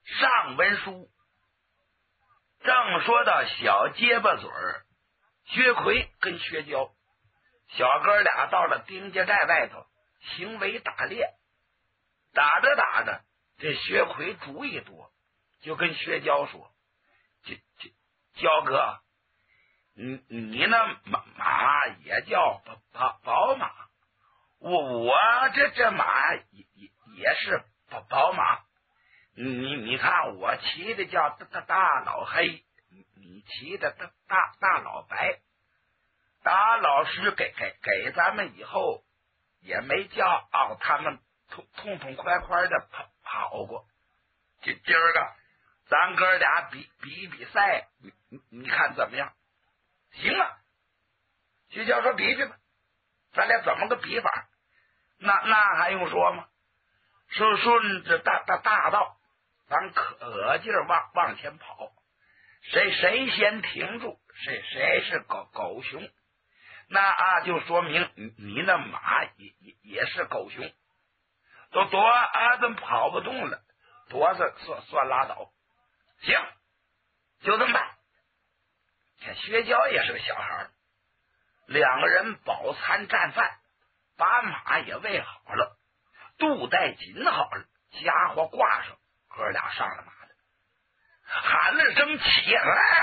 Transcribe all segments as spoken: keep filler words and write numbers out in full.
上文书正说到小结巴嘴儿，薛奎跟薛娇小哥俩到了丁家寨外头行为打猎，打着打着，这薛奎主意多，就跟薛娇说：“这这娇哥，你你那马马也叫宝宝马，我我这这马也也也是宝宝马。你你看我骑的叫大大大老黑，你骑的大大大老白。大老师给给给咱们以后也没叫哦，他们痛痛痛快快的跑跑过。今今儿个咱哥俩比比比赛，你你你看怎么样？行啊。薛娇说比比吧，咱俩怎么个比法？那那还用说吗？顺顺着大大大道，咱可劲儿往往前跑，谁谁先停住，谁谁是狗狗熊。那啊，就说明你你那马也也也是狗熊，都躲啊，怎么跑不动了？躲着算算拉倒。行，就这么办。看薛娇也是个小孩，两个人饱餐战饭，把马也喂好了，肚带紧好了，家伙挂上，哥俩上了马了，喊了声起来。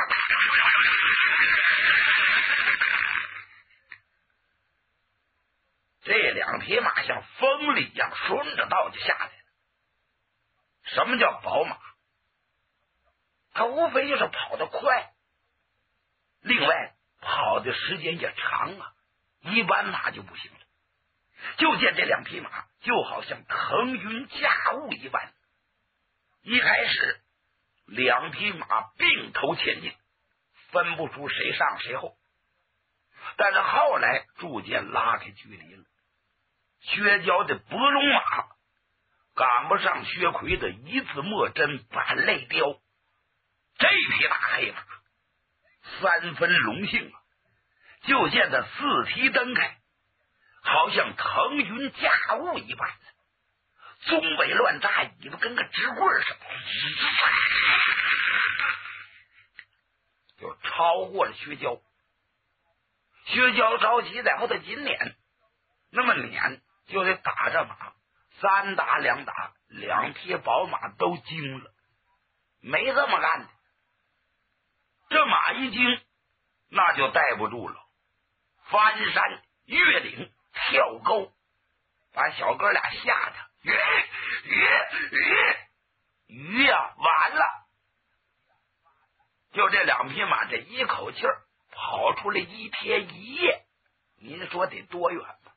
这两匹马像风力一样顺着道就下来了。什么叫宝马？它无非就是跑得快，另外跑的时间也长啊，一般马就不行了。就见这两匹马就好像腾云驾雾一般，一开始两匹马并头前进，分不出谁上谁后，但是后来逐渐拉开距离了。薛娇的伯龙马赶不上薛奎的一字墨针板泪雕，这匹大黑马三分龙性啊！就见他四蹄蹬开，好像腾云驾雾一般，鬃尾乱扎，尾巴跟个直棍似的，就超过了薛娇。薛娇着急在后头紧撵，那么撵就得打着马，三打两打，两匹宝马都惊了，没这么干的。这马一惊，那就带不住了，翻山越岭跳沟，把小哥俩吓得鱼鱼鱼鱼呀，完了！就这两匹马这一口气儿跑出来一天一夜，您说得多远吧？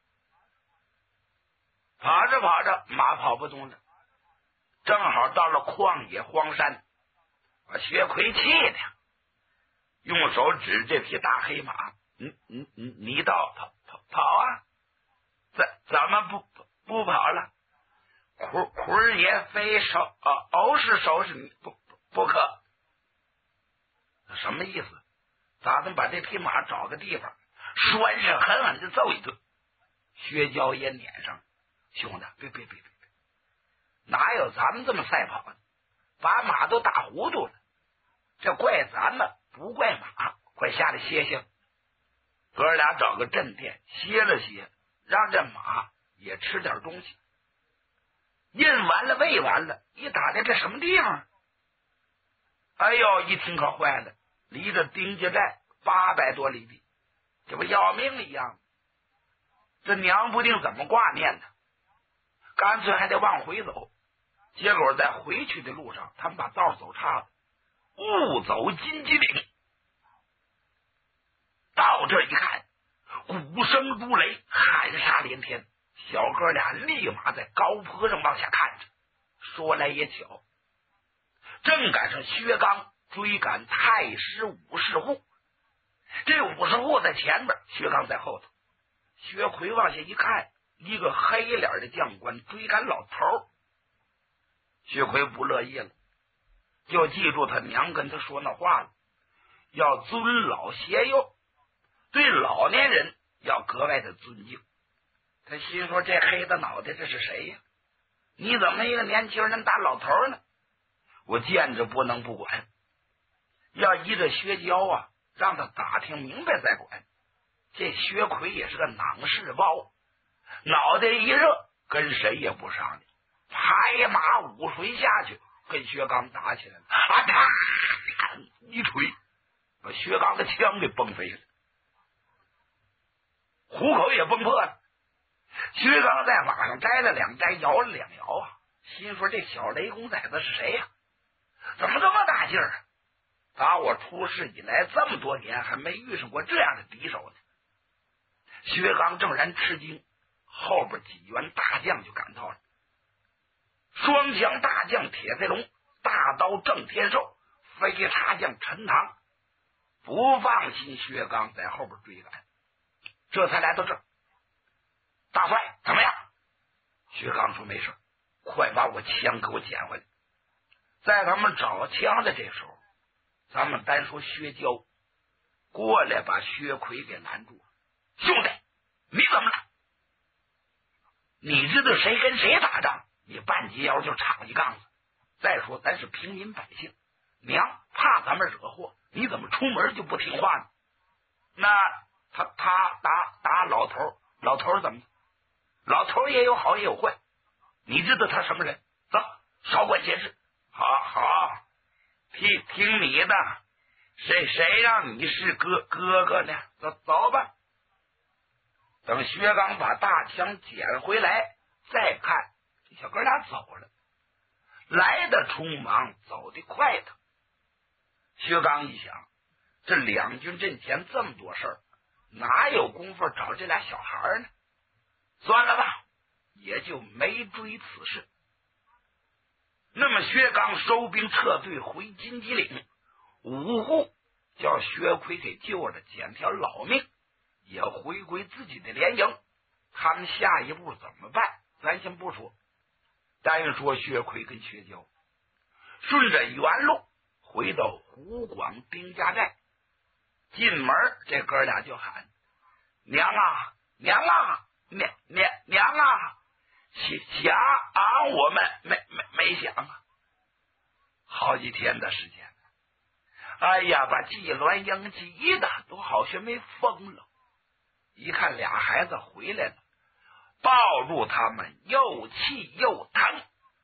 跑着跑着，马跑不动了，正好到了旷野荒山，把薛奎气的用手指这匹大黑马，你你你你倒跑跑跑啊！怎怎么不不不跑了？奎奎爷非收啊，欧是收拾你不不可。什么意思？咱们把这匹马找个地方拴上，狠狠的揍一顿。薛娇也撵上，兄弟，别别别别别，哪有咱们这么赛跑的？把马都打糊涂了，这怪咱们，不怪马，快下来歇歇。哥俩找个镇店歇了歇，让这马也吃点东西。印完了，喂完了，一打听这什么地方？哎呦，一听可坏了，离着丁家寨八百多里地，这不要命一样。这娘不定怎么挂念他，干脆还得往回走。结果在回去的路上，他们把道走岔了，误走金鸡岭。到这一看，鼓声如雷，喊杀连天。小哥俩立马在高坡上往下看着。说来也巧，正赶上薛刚追赶太师武士户，这武士户在前边，薛刚在后头。薛奎往下一看，一个黑脸的将官追赶老头。薛奎不乐意了，就记住他娘跟他说那话了，要尊老携幼，对老年人要格外的尊敬。他心说，这黑的脑袋这是谁呀？你怎么一个年轻人打老头呢？ 我见着不能不管，要依着薛娇啊，让他打听明白再管。这薛奎也是个囊事包，脑袋一热，跟谁也不商量，拍马舞水下去，跟薛刚打起来了。啊！啪！一锤，把薛刚的枪给崩飞了，虎口也崩破了。薛刚在马上摘了两摘，摇了两摇啊，心说这小雷公崽子是谁呀、啊？怎么这么大劲儿啊？打我出世以来这么多年，还没遇上过这样的敌手呢。薛刚正然吃惊，后边几员大将就赶到了。双枪大将铁飞龙，大刀郑天寿，飞叉将陈唐，不放心薛刚在后边追赶，这才来到这儿。大帅怎么样？薛刚说没事，快把我枪给我捡回来。在他们找枪的这时候，咱们单说薛娇过来把薛奎给拦住了。兄弟，你怎么了？你知道谁跟谁打仗，你半截腰就插一杠子。再说咱是平民百姓，娘怕咱们惹祸，你怎么出门就不听话呢？那他他打打老头，老头怎么？老头也有好也有坏，你知道他什么人？走，少管闲事。好好，听听你的，谁谁让你是哥哥哥呢？走走吧。等薛刚把大枪捡回来，再看这小哥俩走了，来的匆忙，走的快的。薛刚一想，这两军阵前这么多事儿，哪有功夫找这俩小孩呢？算了吧，也就没追此事。那么薛刚收兵撤退回金鸡岭，五户叫薛奎给救了，捡条老命，也回归自己的连营。他们下一步怎么办，咱先不说，单说薛奎跟薛娇顺着原路回到湖广丁家寨，进门这哥俩就喊娘啊娘啊娘娘娘啊，想啊我们没没没想啊，好几天的时间，哎呀，把季鸾英急的都好像没疯了。一看俩孩子回来了，抱住他们又气又疼，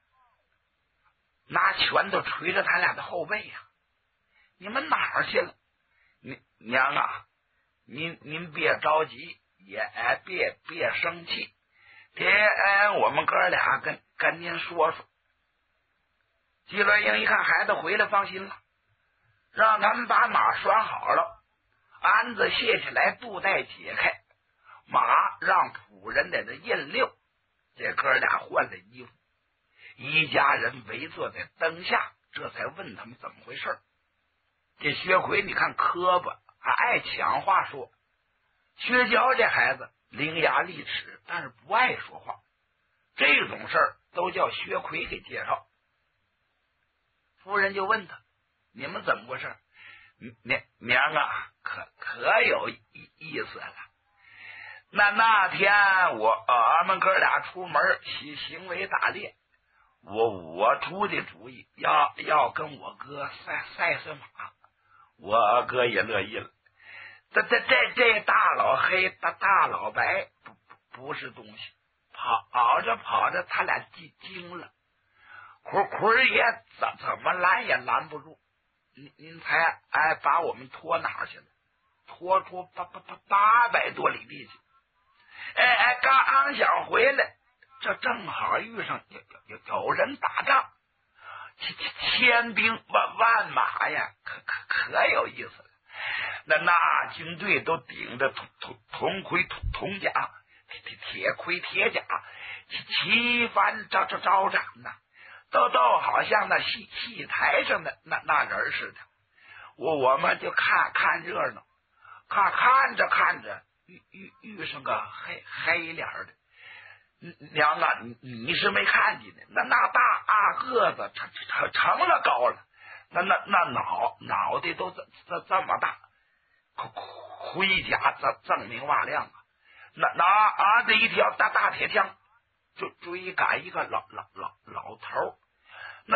拿拳头捶着他俩的后背呀、啊！你们哪儿去了？你娘啊，您您别着急，也别别生气，给我们哥俩跟跟您说说。季鸾英一看孩子回来，放心了，让他们把马拴好了，鞍子卸下来，布带解开，马让仆人在那印溜。这哥俩换了衣服，一家人围坐在灯下，这才问他们怎么回事。这薛奎你看磕巴，还爱抢话说。薛娇这孩子伶牙俐齿，但是不爱说话，这种事儿都叫薛奎给介绍。夫人就问他，你们怎么回事？娘娘啊，可可有意意思了。那那天我俺们哥俩出门行行为打猎，我我出的主意要要跟我哥赛赛赛马，我哥也乐意了。这这这这大老黑大大老白不不是东西，跑跑着跑着他俩惊惊了，坤坤爷怎怎么拦也拦不住。您您才哎把我们拖哪儿去了？拖出八八八八百多里地去。哎哎，刚想回来，这正好遇上有有有人打仗，千兵万万马呀，可可可有意思了。那那军队都顶着铜铜铜盔铜铜甲，铁铁铁盔铁甲，旗帆招招招展呐，都都好像那戏戏台上的那那人似的。我我们就看看热闹，看看着看着。遇遇遇上个黑黑脸的，娘啊，你你是没看见的，那那大啊个子成成成了高了，那那那脑脑袋都这这这么大，盔甲这锃明瓦亮啊，那拿着一条大大铁枪，就追赶一个老老老老头，那那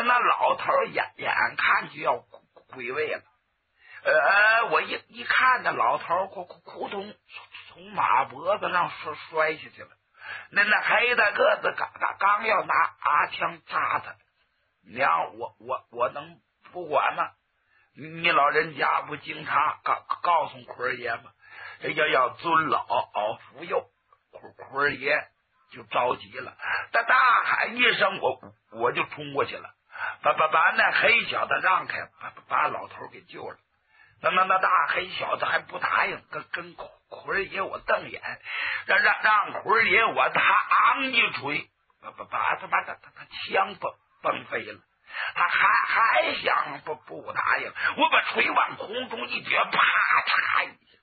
那老头眼眼看就要归位了。呃，我一一看，那老头咕咕咕咚从马脖子上摔摔下去了。那那黑大个子刚刚刚要拿阿枪扎他，娘，我我我能不管吗？你老人家不经常告告诉奎爷吗？要要尊老扶幼，奎爷就着急了，他大喊一声，我我就冲过去了，把把把那黑小子让开，把把老头给救了。那那那大黑小子还不答应，跟跟奎爷我瞪眼，让让让奎爷我他昂一锤，把把把他把他他他枪崩崩飞了。他还还想不不答应，我把锤往空中一撅，啪嚓一下，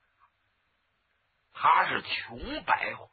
他是穷白活。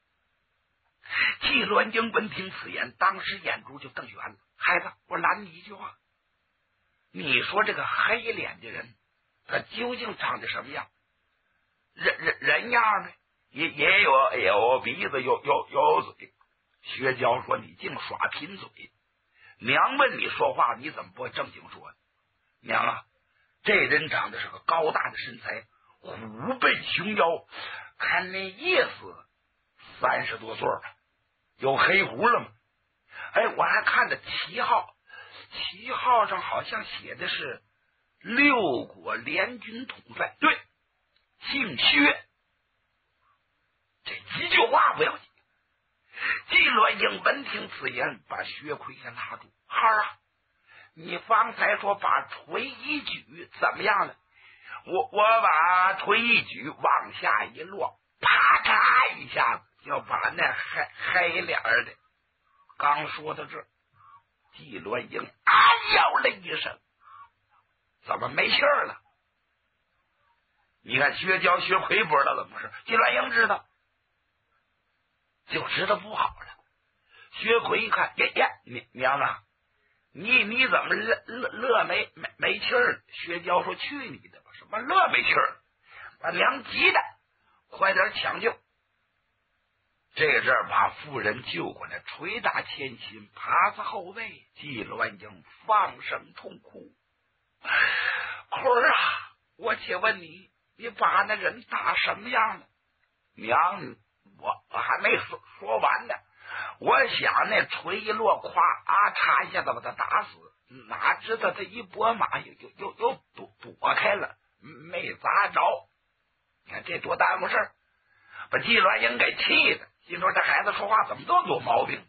季鸾英闻听此言，当时眼珠就瞪圆了。孩子，我拦你一句话，你说这个黑脸的人，他究竟长得什么样？人人人样呢？也也有有鼻子，有有有嘴。薛娇说：“你净耍贫嘴。娘问你说话，你怎么不正经说呢？娘啊，这人长得是个高大的身材，虎背熊腰，看那意思三十多岁了，有黑胡了吗？哎，我还看着旗号，旗号上好像写的是六国联军统帅，对，姓薛。这几句话不要紧。”季鸾英闻听此言，把薛奎给拉住。孩儿啊，你方才说把锤一举怎么样了？我我把锤一举往下一落，啪嚓一下子就把那黑黑脸的。刚说到这，季鸾英啊叫了一声，怎么没气儿了？你看薛娇、薛奎不知道怎么回事，季鸾英知道。就知道不好了。薛奎一看，呀呀，娘啊，你你怎么乐乐乐没没没气儿？薛娇说：“去你的吧，什么乐没气儿？把娘急的，快点抢救。”这阵儿把妇人救过来，捶打前心，爬在后背。季鸾英放声痛哭：“奎儿啊，我且问你，你把那人打什么样了？”娘。我我还没说说完呢，我想那锤一落，咵啊嚓一下子把他打死，哪知道他一拨马又又又又躲躲开了，没砸着。你看这多耽误事儿，把季鸾英给气的，心说这孩子说话怎么这么多毛病？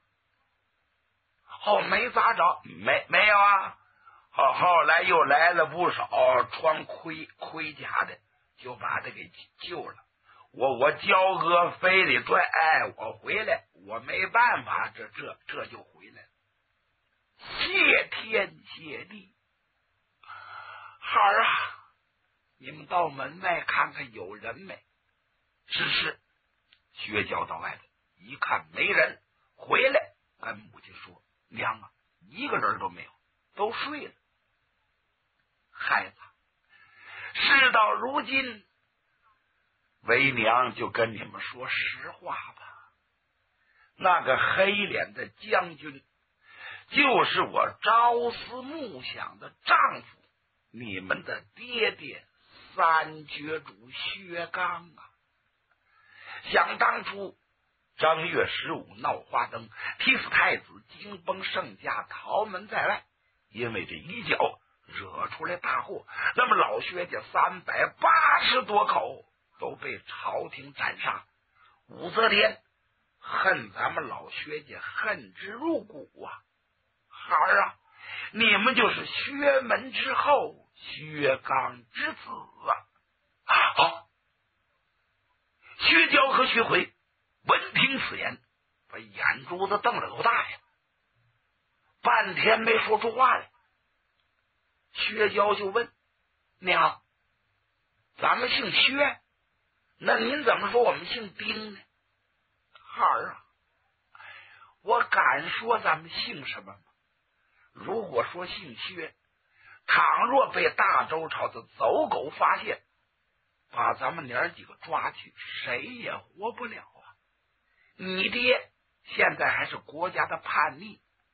哦，没砸着，没没有啊。后后来又来了不少穿盔盔甲的，就把他给救了。我我焦哥非得拽，哎，我回来，我没办法，这这这就回来了。谢天谢地，孩儿啊，你们到门外看看有人没？是是，薛娇到外头一看没人，回来跟母亲说：“娘啊，一个人都没有，都睡了。”孩子，事到如今。为娘就跟你们说实话吧，那个黑脸的将军就是我朝思暮想的丈夫，你们的爹爹三绝主薛刚啊！想当初正月十五闹花灯，踢死太子，惊崩圣驾，逃门在外，因为这一脚惹出来大祸，那么老薛家三百八十多口都被朝廷斩杀。武则天恨咱们老薛家，恨之入骨啊！孩儿啊，你们就是薛门之后，薛刚之子啊！好，薛娇和薛奎闻听此言，把眼珠子瞪得够大呀，半天没说出话来。薛娇就问：“娘，咱们姓薛，那您怎么说我们姓丁呢？”孩儿啊，我敢说咱们姓什么吗？如果说姓薛，倘若被大周朝的走狗发现，把咱们娘几个抓去，谁也活不了啊！你爹现在还是国家的叛逆，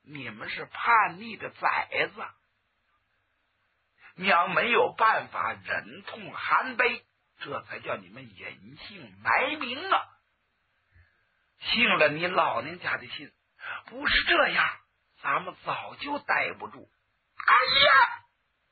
你们是叛逆的崽子。娘没有办法忍痛含悲，这才叫你们隐姓埋名啊！信了你老娘家的信，不是这样，咱们早就待不住。哎呀！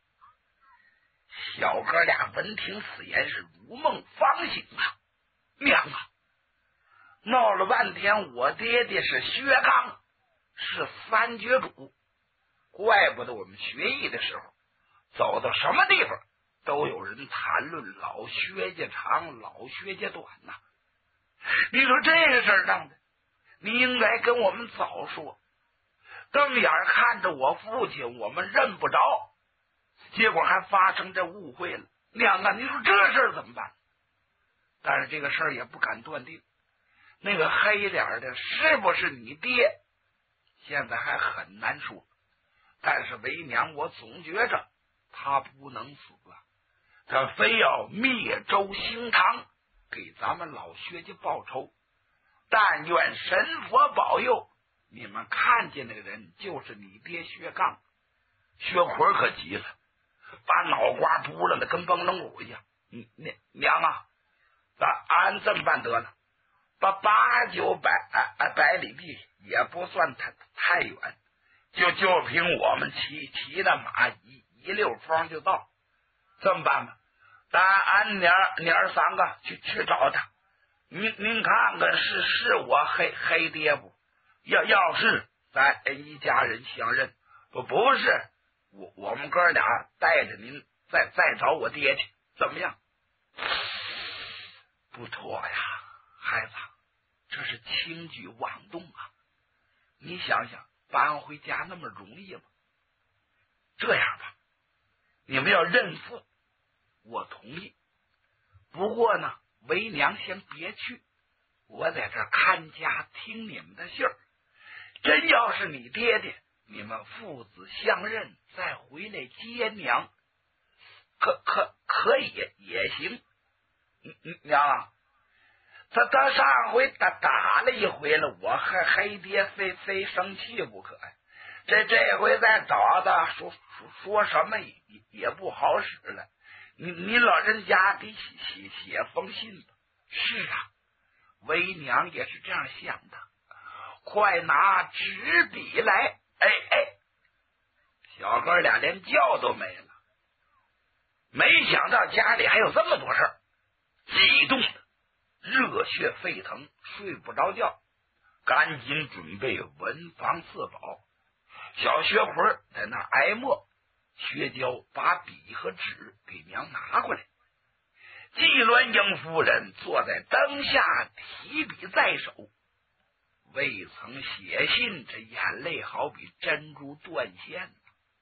小哥俩闻听此言，是如梦方醒啊！娘啊，闹了半天，我爹爹是薛刚，是三绝主，怪不得我们学艺的时候，走到什么地方都有人谈论老薛家长，老薛家短呐、啊。你说这个事儿当的，你应该跟我们早说，瞪眼看着我父亲，我们认不着，结果还发生这误会了。娘啊，你说这事儿怎么办？但是这个事儿也不敢断定，那个黑脸的是不是你爹，现在还很难说。但是为娘我总觉着他不能死啊，他非要灭周兴唐，给咱们老薛家报仇。但愿神佛保佑，你们看见那个人就是你爹薛刚。薛奎可急了，把脑瓜扑棱的跟崩冷鼓一样。嗯，娘啊，咱俺这么办得了，把八九百啊百里地也不算太太远，就就凭我们骑骑的马一一溜风就到。这么办吧，咱俺娘娘三个去去找他。您您看看是是我黑黑爹不？要要是咱一家人相认，不不是，我我们哥俩带着您再再找我爹去，怎么样？不妥呀，孩子，这是轻举妄动啊！你想想，搬回家那么容易吗？这样吧，你们要认父，我同意。不过呢，为娘先别去，我在这儿看家听你们的信儿。真要是你爹爹，你们父子相认，再回来接娘，可可可以也行。娘啊，他他上回打打了一回了，我还黑爹非非生气不可呀。这这回再找他说说说什么也也不好使了。你你老人家得写写写封信吧？是啊，为娘也是这样想的。快拿纸笔来！哎哎，小哥俩连觉都没了。没想到家里还有这么多事儿，激动的热血沸腾，睡不着觉，赶紧准备文房四宝。小薛奎在那挨磨，薛娇把笔和纸给娘拿过来。季鸾英夫人坐在灯下，提笔在手，未曾写信，这眼泪好比珍珠断线。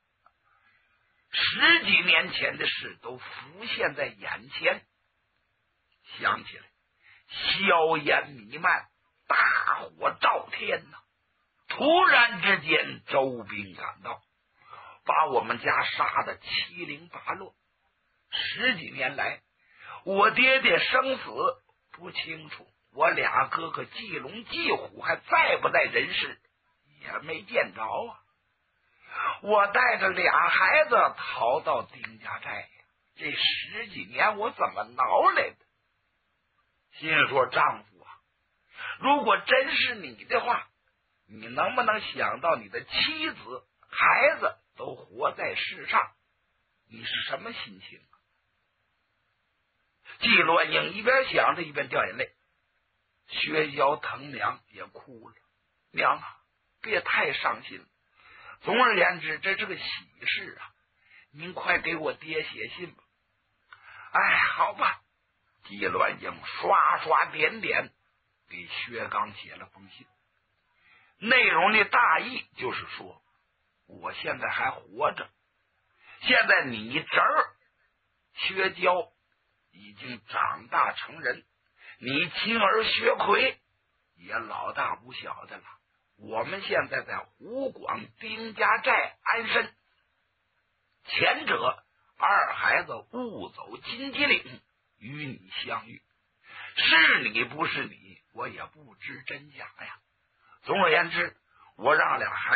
十几年前的事都浮现在眼前，想起来硝烟弥漫，大火照天呐！突然之间，周兵赶到，把我们家杀得七零八落。十几年来，我爹爹生死不清楚，我俩哥哥季龙季虎还在不在人世也没见着啊！我带着俩孩子逃到丁家寨呀，这十几年我怎么挠来的？心说丈夫啊，如果真是你的话，你能不能想到你的妻子孩子都活在世上，你是什么心情啊？季鸾英一边想着一边掉眼泪，薛娇疼娘也哭了。娘啊，别太伤心了，总而言之，这是个喜事啊！您快给我爹写信吧。哎，好吧。季鸾英刷刷点点给薛刚写了封信，内容的大意就是说，我现在还活着，现在你侄儿薛娇已经长大成人，你亲儿薛奎也老大不小的了。我们现在在湖广丁家寨安身，前者二孩子误走金鸡岭与你相遇，是你不是你，我也不知真假呀。总而言之，我让俩孩子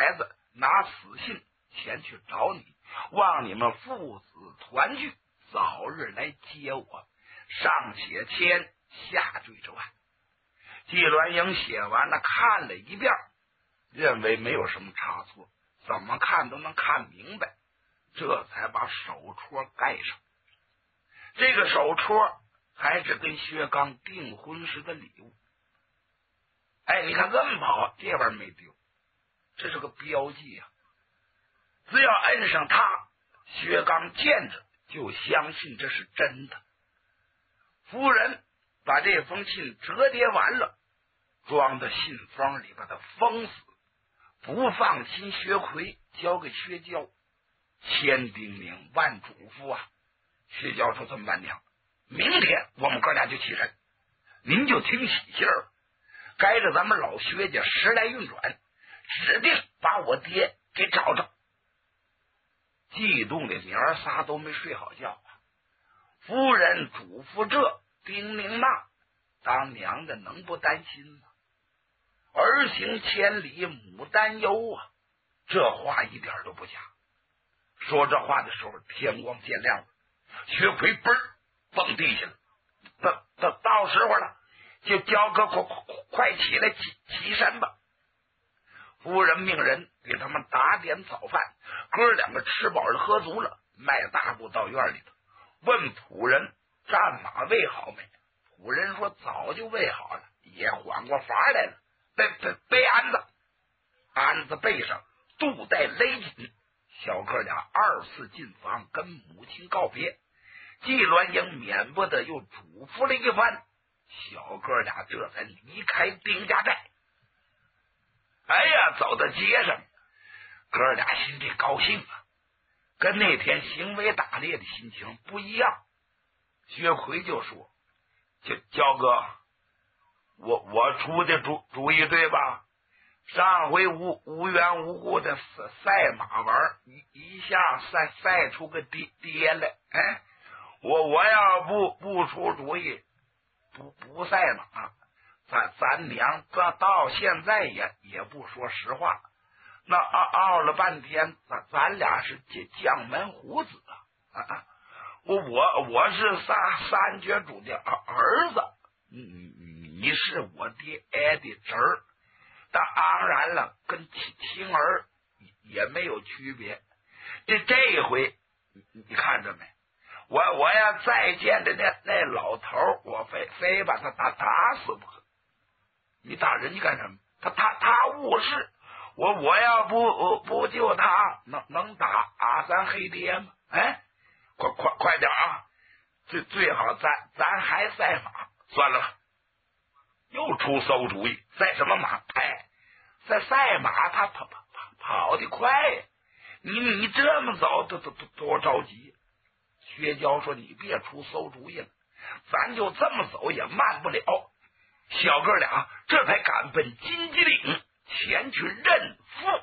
拿死信前去找你，望你们父子团聚，早日来接我。上写千，下缀着万。纪鸾英写完了，看了一遍，认为没有什么差错，怎么看都能看明白，这才把手戳盖上。这个手戳还是跟薛刚订婚时的礼物。哎，你看这么跑，这玩意没丢，这是个标记啊！只要摁上它，薛刚见着就相信这是真的。夫人把这封信折叠完了，装在信封里，把它封死，不放心薛奎，交给薛娇，千叮咛万嘱咐啊！薛娇说：“这么办，娘，明天我们哥俩就起身，您就听喜信儿，该着咱们老薛家时来运转，指定把我爹给找着。”激动的娘儿仨都没睡好觉啊！夫人嘱咐这，叮咛那，当娘的能不担心吗？儿行千里母担忧啊，这话一点都不假。说这话的时候，天光渐亮了，薛奎嘣儿蹦地下了，到到到时候了，就交哥快快快起来起起身吧。夫人命人给他们打点早饭，哥两个吃饱了喝足了，迈大步到院里头，问仆人战马喂好没？仆人说早就喂好了，也缓过乏来了，背背背鞍子，鞍子背上肚带勒紧。小哥俩二次进房跟母亲告别，纪鸾英免不得又嘱咐了一番，小哥俩这才离开丁家寨。哎呀，走到街上，哥俩心里高兴啊，跟那天行为打猎的心情不一样。薛奎就说：“就焦哥，我我出的主主意对吧？上回无无缘无故的赛马玩，一一下赛赛出个跌跌来，哎，我我要不不出主意，不不赛马，咱咱娘到到现在也也不说实话。那熬熬了半天，咱咱俩是将门虎子啊！啊，我我我是三三绝主的儿子，你你是我爹的侄儿。当然了，跟亲儿也没有区别。这这回你看着没？我我要再见的那那老头，我非非把他打打死不可。你打人家干什么？他他他误事，我我要不不救他，能能打啊咱黑爹吗？哎，快快快点啊！最最好咱咱还赛马，算了吧。又出馊主意，赛什么马？哎，在赛马，他跑跑跑跑得快呀！你你这么走，都都都多着急。薛娇说：“你别出馊主意了，咱就这么走也慢不了。”小哥俩这才赶奔金鸡岭前去认父。